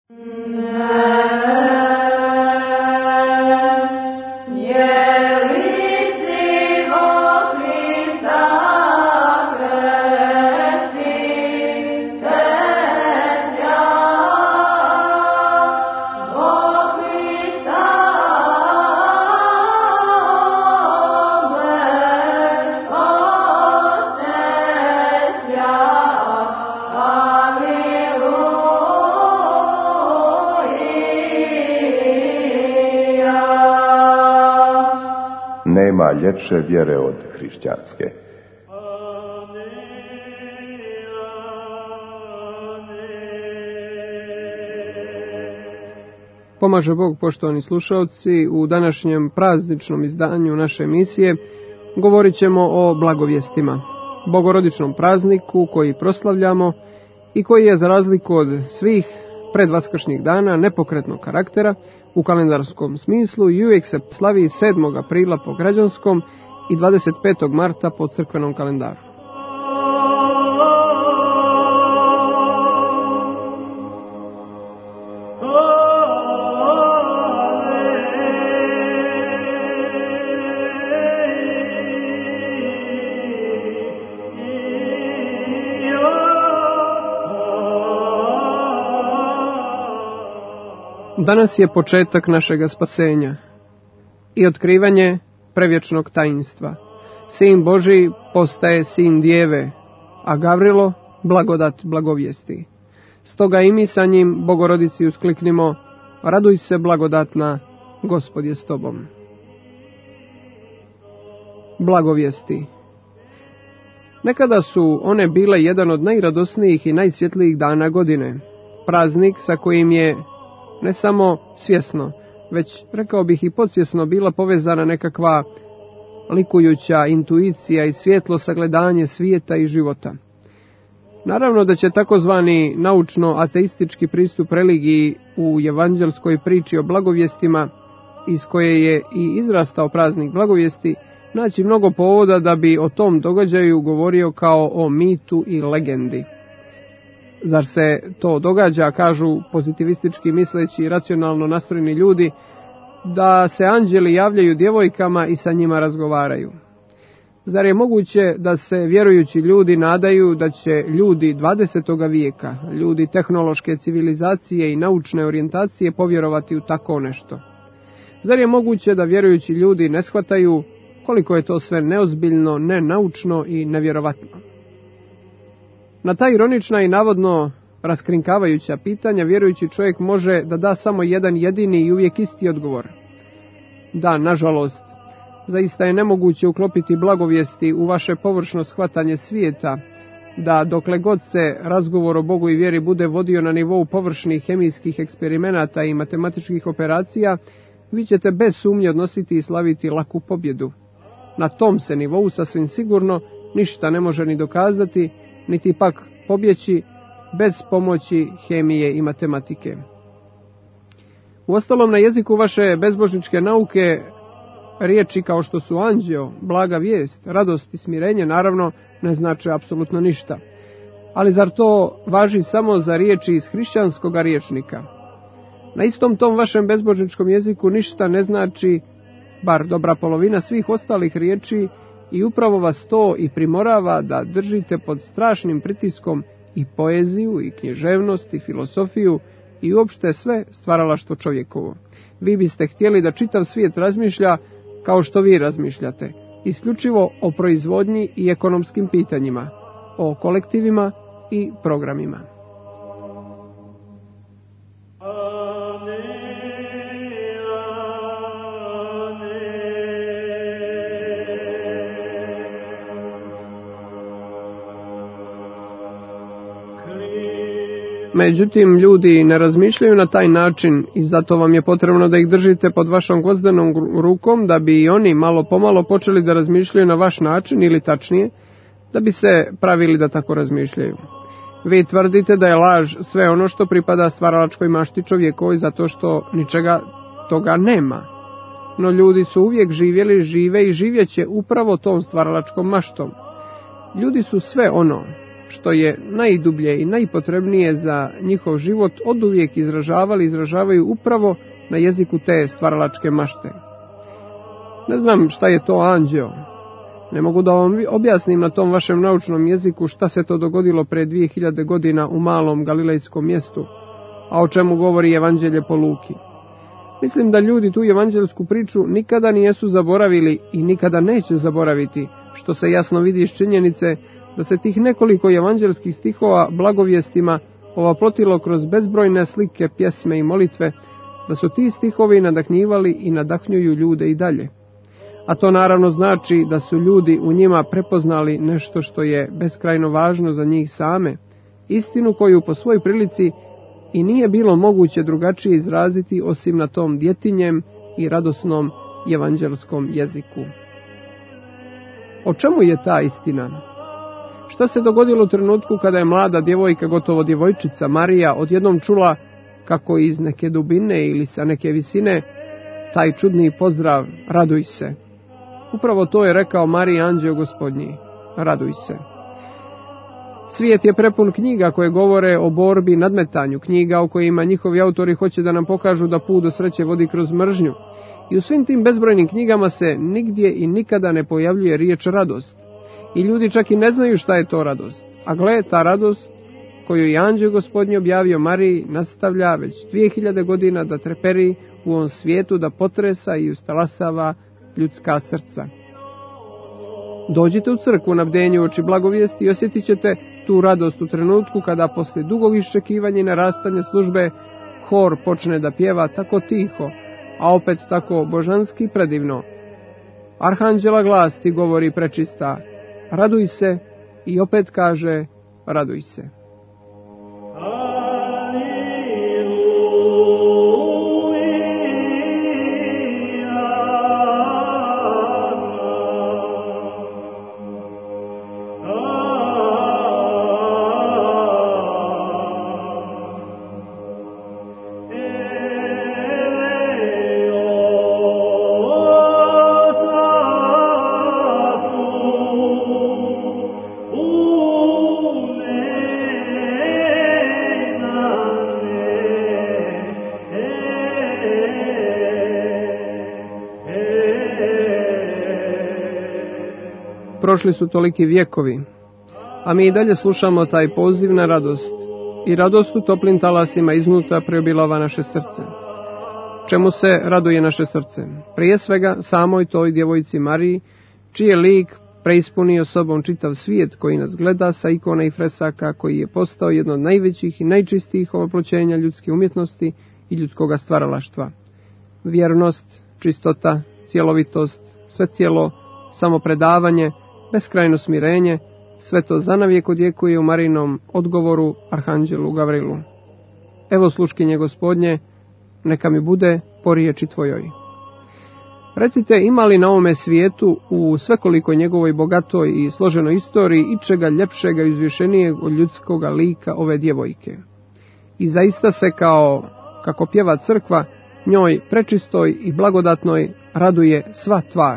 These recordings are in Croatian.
Nema ljepše vjere od hrišćanske. Pomaže Bog, poštovani slušalci, u današnjem prazničnom izdanju naše emisije govorit ćemo o blagovijestima, bogorodičnom prazniku koji proslavljamo i koji je, za razliku od svih predvaskršnjih dana, nepokretnog karaktera u kalendarskom smislu i uvijek se slavi 7. aprila po građanskom i 25. marta po crkvenom kalendaru. Danas je početak našega spasenja i otkrivanje prevječnog tajinstva. Sin Božji postaje sin djeve, a Gavrilo blagodat blagovijesti. Stoga i mi sa njim, Bogorodici, uskliknimo: raduj se blagodatna, Gospod je s tobom. Blagovijesti. Nekada su one bile jedan od najradosnijih i najsvjetlijih dana godine, praznik sa kojim je ne samo svjesno, već, rekao bih, i podsvjesno bila povezana nekakva likujuća intuicija i svjetlo sagledanje svijeta i života. Naravno da će takozvani naučno-ateistički pristup religiji u evanđelskoj priči o blagovijestima, iz koje je i izrastao praznik blagovijesti, naći mnogo povoda da bi o tom događaju govorio kao o mitu i legendi. Zar se to događa, kažu pozitivistički misleći i racionalno nastrojeni ljudi, da se anđeli javljaju djevojkama i sa njima razgovaraju? Zar je moguće da se vjerujući ljudi nadaju da će ljudi 20. vijeka, ljudi tehnološke civilizacije i naučne orijentacije povjerovati u tako nešto? Zar je moguće da vjerujući ljudi ne shvataju koliko je to sve neozbiljno, nenaučno i nevjerovatno? Na ta ironična i navodno raskrinkavajuća pitanja vjerujući čovjek može da da samo jedan jedini i uvijek isti odgovor. Da, nažalost, zaista je nemoguće uklopiti blagovijesti u vaše površno shvatanje svijeta, da dokle god se razgovor o Bogu i vjeri bude vodio na nivou površnih hemijskih eksperimenata i matematičkih operacija, vi ćete bez sumnje odnositi i slaviti laku pobjedu. Na tom se nivou sasvim sigurno ništa ne može ni dokazati, niti pak pobjeći bez pomoći hemije i matematike. Uostalom, na jeziku vaše bezbožničke nauke riječi kao što su anđeo, blaga vijest, radost i smirenje naravno ne znače apsolutno ništa. Ali zar to važi samo za riječi iz hrišćanskog rječnika? Na istom tom vašem bezbožničkom jeziku ništa ne znači, bar dobra polovina svih ostalih riječi, i upravo vas to i primorava da držite pod strašnim pritiskom i poeziju, i književnost, i filosofiju, i uopšte sve stvaralaštvo čovjekovo. Vi biste htjeli da čitav svijet razmišlja kao što vi razmišljate, isključivo o proizvodnji i ekonomskim pitanjima, o kolektivima i programima. Međutim, ljudi ne razmišljaju na taj način i zato vam je potrebno da ih držite pod vašom gvozdenom rukom, da bi i oni malo pomalo počeli da razmišljaju na vaš način, ili tačnije, da bi se pravili da tako razmišljaju. Vi tvrdite da je laž sve ono što pripada stvaralačkoj mašti čovjekovoj zato što ničega toga nema. No ljudi su uvijek živjeli, žive i živjet će upravo tom stvaralačkom maštom. Ljudi su sve ono što je najdublje i najpotrebnije za njihov život, oduvijek izražavaju upravo na jeziku te stvaralačke mašte. Ne znam šta je to anđeo. Ne mogu da vam objasnim na tom vašem naučnom jeziku šta se to dogodilo pre 2000 godina u malom galilejskom mjestu, a o čemu govori evanđelje po Luki. Mislim da ljudi tu evanđelsku priču nikada nijesu zaboravili i nikada neće zaboraviti, što se jasno vidi iz činjenice da se tih nekoliko evanđelskih stihova blagovijestima ovaplotilo kroz bezbrojne slike, pjesme i molitve, da su ti stihovi nadahnjivali i nadahnjuju ljude i dalje. A to naravno znači da su ljudi u njima prepoznali nešto što je beskrajno važno za njih same, istinu koju po svoj prilici i nije bilo moguće drugačije izraziti osim na tom djetinjem i radosnom evanđelskom jeziku. O čemu je ta istina? Šta se dogodilo u trenutku kada je mlada djevojka, gotovo djevojčica Marija, odjednom čula kako iz neke dubine ili sa neke visine taj čudni pozdrav raduj se? Upravo to je rekao Mariji anđeo Gospodnji, raduj se. Svijet je prepun knjiga koje govore o borbi i nadmetanju, knjiga o kojima njihovi autori hoće da nam pokažu da put do sreće vodi kroz mržnju. I u svim tim bezbrojnim knjigama se nigdje i nikada ne pojavljuje riječ radost. I ljudi čak i ne znaju šta je to radost. A gle, ta radost koju je anđeo Gospodnji objavio Mariji nastavlja već 2000 godina da treperi u ovom svijetu, da potresa i ustalasava ljudska srca. Dođite u crkvu na bdenju oči blagovijesti i osjetit ćete tu radost u trenutku kada poslije dugog iščekivanja i narastanja službe hor počne da pjeva tako tiho, a opet tako božanski predivno. Arhanđela glas ti govori prečista, raduj se, i opet kaže, raduj se. Prošli su toliki vjekovi, a mi i dalje slušamo taj poziv na radost i radost u toplim talasima iznutra preobilava naše srce. Čemu se raduje naše srce? Prije svega samoj toj djevojci Mariji, čiji je lik preispunio sobom čitav svijet koji nas gleda sa ikona i fresaka, koji je postao jedno od najvećih i najčistijih ovoploćenja ljudske umjetnosti i ljudskoga stvaralaštva. Vjernost, čistota, cjelovitost, sve cijelo, samopredavanje, beskrajno smirenje, sve to zanavijek odjekuje u Marijinom odgovoru Arhanđelu Gavrilu. Evo sluškinje Gospodnje, neka mi bude po riječi tvojoj. Recite, ima li na ovome svijetu u svekoliko njegovoj bogatoj i složenoj istoriji ičega ljepšega i uzvišenijeg od ljudskoga lika ove djevojke? I zaista se kako pjeva crkva, njoj prečistoj i blagodatnoj raduje sva tvar.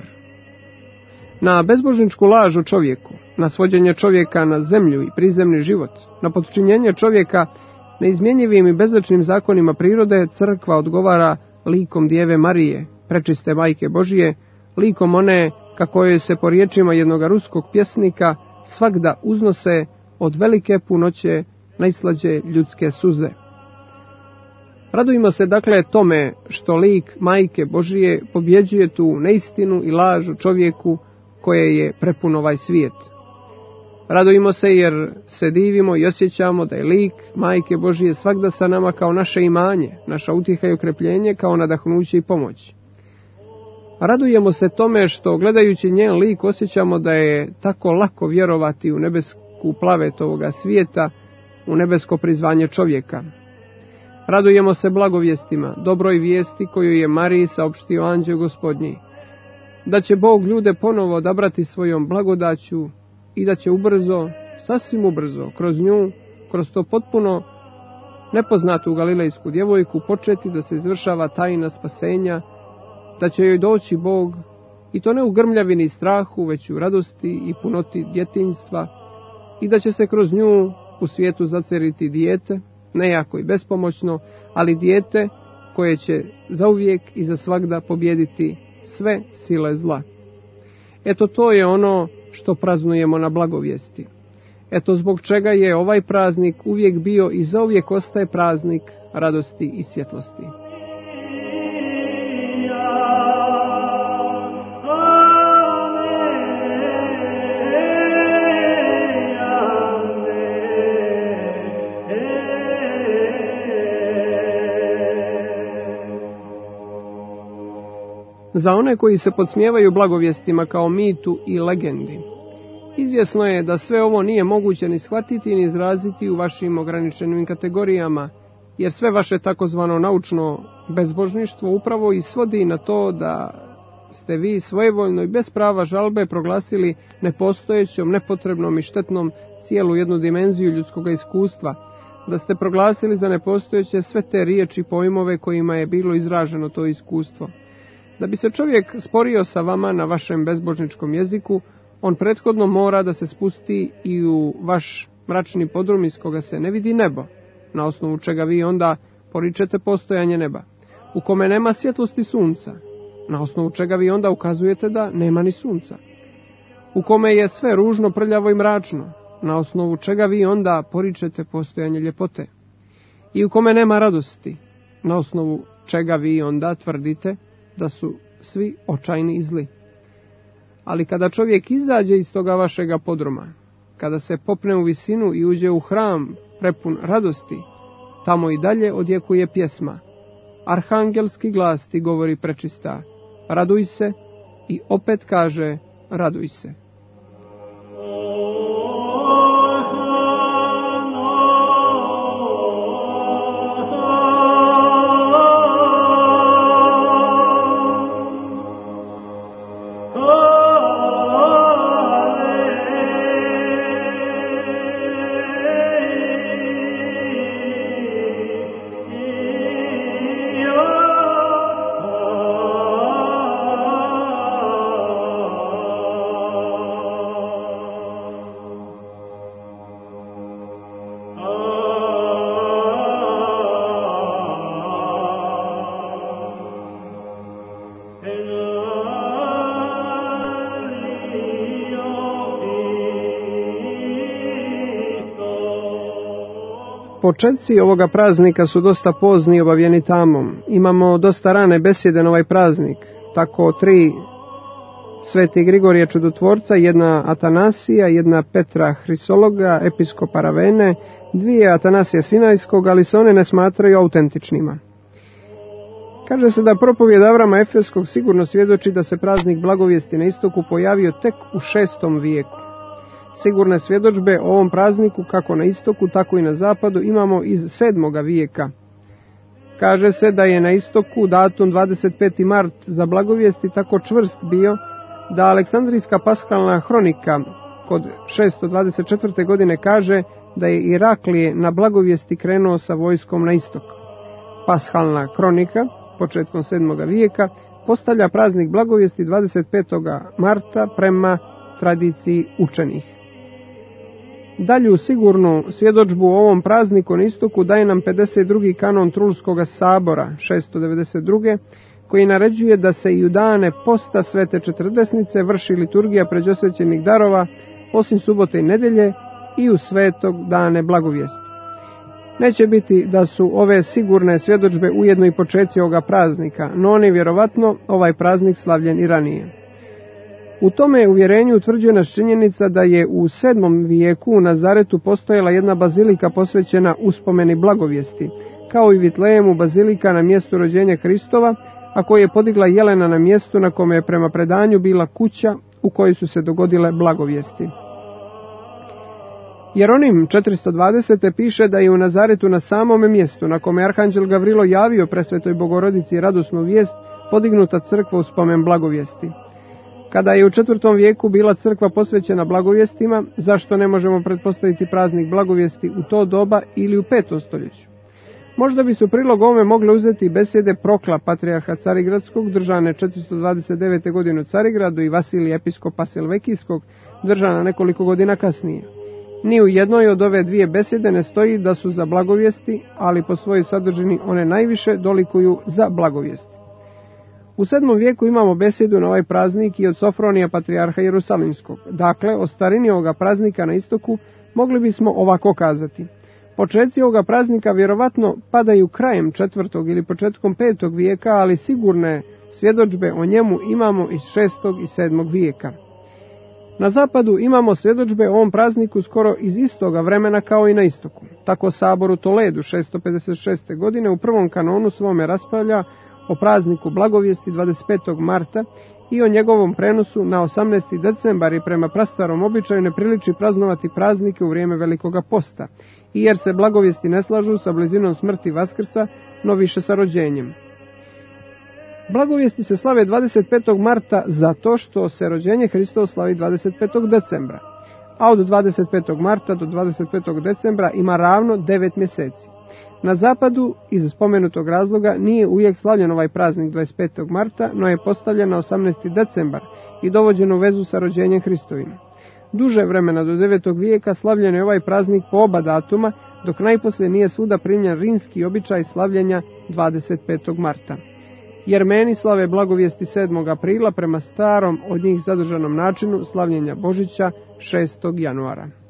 Na bezbožničku laž o čovjeku, na svođenje čovjeka na zemlju i prizemni život, na potčinjenje čovjeka neizmjenjivim i bezličnim zakonima prirode, crkva odgovara likom Djeve Marije, prečiste Majke Božije, likom one kako joj se po riječima jednog ruskog pjesnika svagda uznose od velike punoće najslađe ljudske suze. Radujmo se dakle tome što lik Majke Božije pobjeđuje tu neistinu i laž o čovjeku koje je prepun ovaj svijet. Radujmo se jer se divimo i osjećamo da je lik Majke Božije svagda sa nama kao naše imanje, naša utjeha i okrepljenje, kao nadahnuće i pomoć. Radujemo se tome što gledajući njen lik osjećamo da je tako lako vjerovati u nebesku plavet ovoga svijeta, u nebesko prizvanje čovjeka. Radujemo se blagovijestima, dobroj vijesti koju je Mariji saopštio anđeo Gospodnji, da će Bog ljude ponovo odabrati svojom blagodaću i da će ubrzo, sasvim ubrzo, kroz nju, kroz to potpuno nepoznatu galilejsku djevojku početi da se izvršava tajna spasenja, da će joj doći Bog, i to ne u grmljavini i strahu, već u radosti i punoti djetinjstva, i da će se kroz nju u svijetu zaceriti dijete, ne jako i bespomoćno, ali dijete koje će zauvijek i za svagda pobijediti sve sile zla. Eto, to je ono što praznujemo na blagovijesti. Eto zbog čega je ovaj praznik uvijek bio i zauvijek ostaje praznik radosti i svjetlosti. Za one koji se podsmijevaju blagovijestima kao mitu i legendi, izvjesno je da sve ovo nije moguće ni shvatiti ni izraziti u vašim ograničenim kategorijama, jer sve vaše takozvano naučno bezbožništvo upravo i svodi na to da ste vi svojevoljno i bez prava žalbe proglasili nepostojećom, nepotrebnom i štetnom cijelu jednu dimenziju ljudskog iskustva, da ste proglasili za nepostojeće sve te riječi i pojmove kojima je bilo izraženo to iskustvo. Da bi se čovjek sporio sa vama na vašem bezbožničkom jeziku, on prethodno mora da se spusti i u vaš mračni podrum iz koga se ne vidi nebo, na osnovu čega vi onda poričete postojanje neba, u kome nema svjetlosti sunca, na osnovu čega vi onda ukazujete da nema ni sunca, u kome je sve ružno, prljavo i mračno, na osnovu čega vi onda poričete postojanje ljepote, i u kome nema radosti, na osnovu čega vi onda tvrdite da su svi očajni i zli. Ali kada čovjek izađe iz toga vašega podruma, kada se popne u visinu i uđe u hram prepun radosti, tamo i dalje odjekuje pjesma. Arhangelski glas ti govori prečista, raduj se, i opet kaže, raduj se. Početci ovoga praznika su dosta pozni i obavijeni tamom. Imamo dosta rane besjede na ovaj praznik, tako 3 Sveti Grigorije Čudotvorca, 1 Atanasija, 1 Petra Hrisologa, episkopa Ravene, 2 Atanasija Sinajskog, ali se one ne smatraju autentičnima. Kaže se da propovijed Avrama Efeskog sigurno svjedoči da se praznik blagovijesti na istoku pojavio tek u 6. vijeku. Sigurne svjedodžbe o ovom prazniku kako na istoku, tako i na zapadu imamo iz 7. vijeka. Kaže se da je na istoku datum 25. mart za blagovijesti tako čvrst bio da Aleksandrijska paskalna hronika kod 624. godine kaže da je Iraklije na blagovijesti krenuo sa vojskom na istok. Paskalna kronika, početkom 7. vijeka, postavlja praznik blagovijesti 25. marta prema tradiciji učenih. Dalju sigurnu svjedodžbu o ovom prazniku na istoku daje nam 52. kanon Trulskoga sabora 692. koji naređuje da se i u dane posta Svete Četrdesnice vrši liturgija pređosvećenih darova, osim subote i nedelje, i u svetog dane blagovijesti. Neće biti da su ove sigurne svjedodžbe ujedno i početci ovoga praznika, no on je vjerovatno ovaj praznik slavljen i ranije. U tome uvjerenju utvrđuje nas činjenica da je u 7. vijeku u Nazaretu postojala jedna bazilika posvećena uspomeni blagovijesti, kao i Vitlejemu bazilika na mjestu rođenja Hristova, a koju je podigla Jelena na mjestu na kome je prema predanju bila kuća u kojoj su se dogodile blagovijesti. Jeronim 420. piše da je u Nazaretu na samome mjestu na kome Arhanđel Gavrilo javio presvetoj Bogorodici radosnu vijest podignuta crkva u spomen blagovijesti. Kada je u 4. vijeku bila crkva posvećena blagovijestima, zašto ne možemo pretpostaviti praznik blagovijesti u to doba ili u 5. stoljeću? Možda bi se u prilog ovome mogle uzeti besjede Prokla, patrijarha Carigradskog, držane 429. godine u Carigradu, i Vasilija, episkopa Silvekijskog, držana nekoliko godina kasnije. Ni u jednoj od ove dvije besede ne stoji da su za blagovijesti, ali po svojoj sadržini one najviše dolikuju za blagovijesti. U 7. vijeku imamo besedu na ovaj praznik i od Sofronija patrijarha Jerusalimskog. Dakle, o starini ovoga praznika na istoku mogli bismo ovako kazati. Početci ovoga praznika vjerovatno padaju krajem 4. ili početkom 5. vijeka, ali sigurne svjedodžbe o njemu imamo iz 6. i 7. vijeka. Na zapadu imamo svjedodžbe o ovom prazniku skoro iz istoga vremena kao i na istoku. Tako sabor u Toledu 656. godine u prvom kanonu svome raspravlja o prazniku blagovijesti 25. marta i o njegovom prenosu na 18. decembar i prema prastarom običaju ne priliči praznovati praznike u vrijeme Velikoga posta, i jer se blagovijesti ne slažu sa blizinom smrti Vaskrsa, no više sa rođenjem. Blagovijesti se slave 25. marta zato što se rođenje Hristovo slavi 25. decembra, a od 25. marta do 25. decembra ima ravno 9 mjeseci. Na zapadu, iz spomenutog razloga, nije uvijek slavljen ovaj praznik 25. marta, no je postavljen na 18. decembar i dovođen u vezu sa rođenjem Hristovim. Duže vremena do 9. vijeka slavljen je ovaj praznik po oba datuma, dok najposlije nije svuda primljen rimski običaj slavljenja 25. marta. Jermeni slave blagovijesti 7. aprila prema starom od njih zadržanom načinu slavljenja Božića 6. januara.